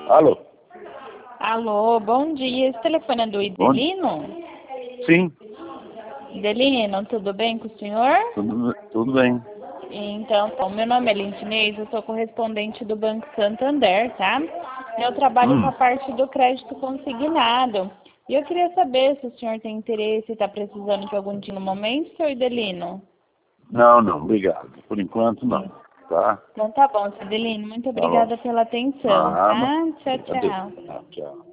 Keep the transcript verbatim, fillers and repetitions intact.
Alô? Alô, bom dia. Esse telefone é do Idelino? Sim, Idelino, tudo bem com o senhor? tudo, tudo bem. Então, tá, meu nome é Lindinês, eu sou correspondente do Banco Santander, tá? Eu trabalho Hum. com a parte do crédito consignado. E eu queria saber se o senhor tem interesse e está precisando de algum dia no momento, seu Idelino. Não, não, obrigado. Por enquanto, não. Tá? Então tá bom, seu Idelino. Muito Falou. obrigada pela atenção, Ah, tá? Tchau, adeus. tchau. Ah, tchau.